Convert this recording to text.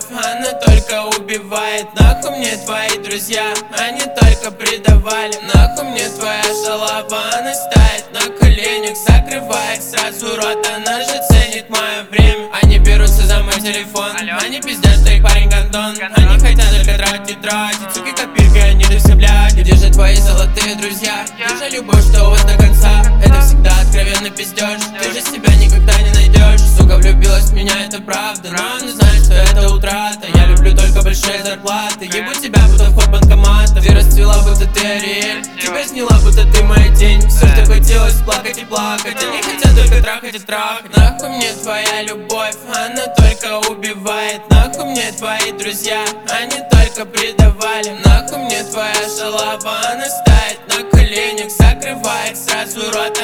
она только убивает. Нахуй мне твои друзья, они только предавали. Нахуй мне твоя шалава, она стоит на коленях, закрывает сразу рот, она же ценит мое время. Они берутся за мой телефон, они пиздят, что их парень гандон. Они хотят только тратить, суки копиркой, они да все бляди. Где же твои золотые друзья? Где же любовь, что у вас до конца? Это всегда откровенный пиздеж, ты же себя никогда не найдешь. Сука влюбилась в меня, это правда, но она знает, что это утрата. Я люблю только большие зарплаты, ебу тебя, будто вход банкомата. Ты расцвела, будто ты Ариэль, тебя сняла, будто ты моя тень. Все, что хотелось, плакать и плакать, они хотят только трахать и трахать. Нахуй мне твоя любовь, она только убивает. Нахуй мне твои друзья, они только предавали. Нахуй мне твоя шалава, она стоит на коленях, закрывает сразу рот,